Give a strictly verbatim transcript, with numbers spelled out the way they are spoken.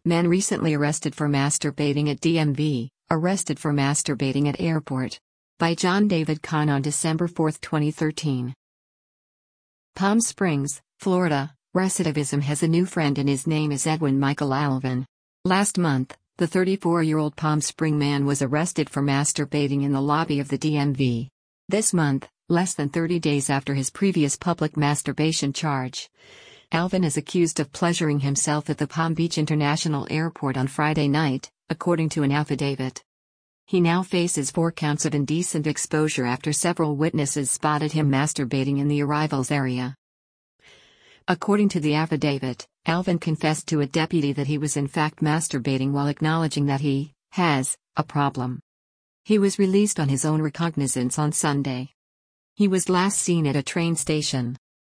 Man recently arrested for masturbating at D M V, arrested for masturbating at airport. By John David Kahn on December fourth, twenty thirteen. Palm Springs, Florida, recidivism has a new friend and his name is Edwin Michael Alvin. Last month, the thirty-four-year-old Palm Spring man was arrested for masturbating in the lobby of the D M V. This month, less than thirty days after his previous public masturbation charge, Alvin is accused of pleasuring himself at the Palm Beach International Airport on Friday night, according to an affidavit. He now faces four counts of indecent exposure after several witnesses spotted him masturbating in the arrivals area. According to the affidavit, Alvin confessed to a deputy that he was in fact masturbating while acknowledging that he has a problem. He was released on his own recognizance on Sunday. He was last seen at a train station.